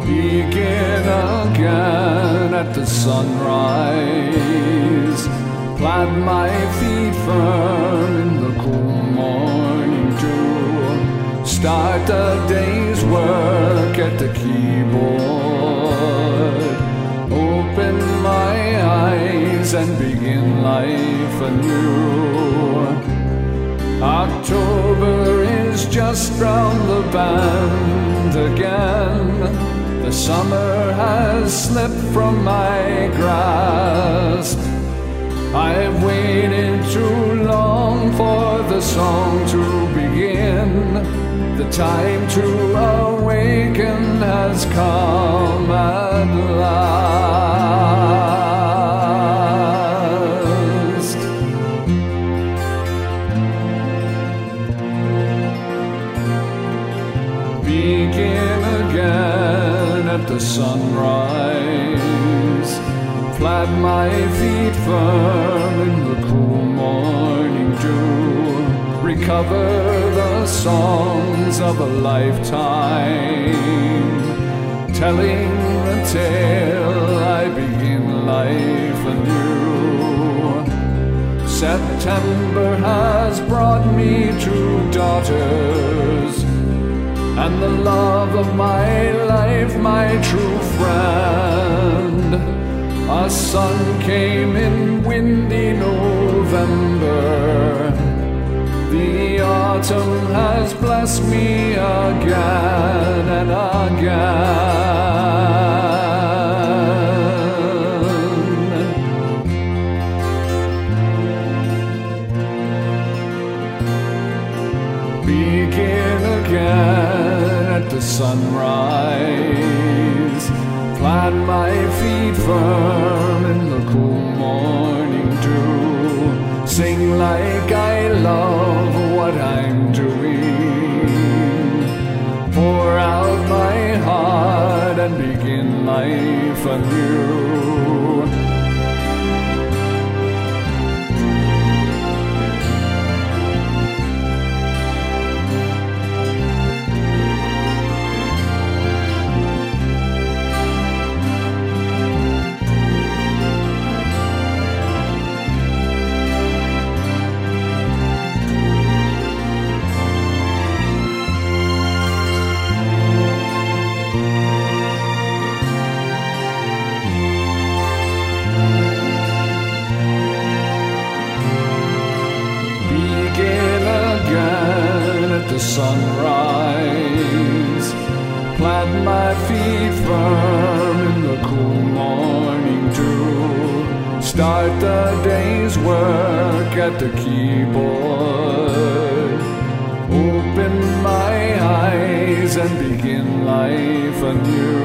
Begin again at the sunrise. Plant my feet firm in the cool morning dew. Start the day's work at the keyboard. Open my eyes and begin life anew. October is just round the bend again. The summer has slipped from my grasp. I've waited too long for the song to begin. The time to awaken has come at last. Begin again at the sunrise. Plant my feet firm in the cool morning dew. Recover the songs of a lifetime. Telling the tale, I begin life anew. September has brought me two daughters, and the love of my life, my true friend. A son came in windy November. The autumn has blessed me again and again. Begin again at the sunrise. Plant my feet firm in the cool morning dew. Sing like I love what I'm doing. Pour out my heart and begin life anew. Sunrise. Plant my feet firm in the cool morning dew. Start the day's work at the keyboard. Open my eyes and begin life anew.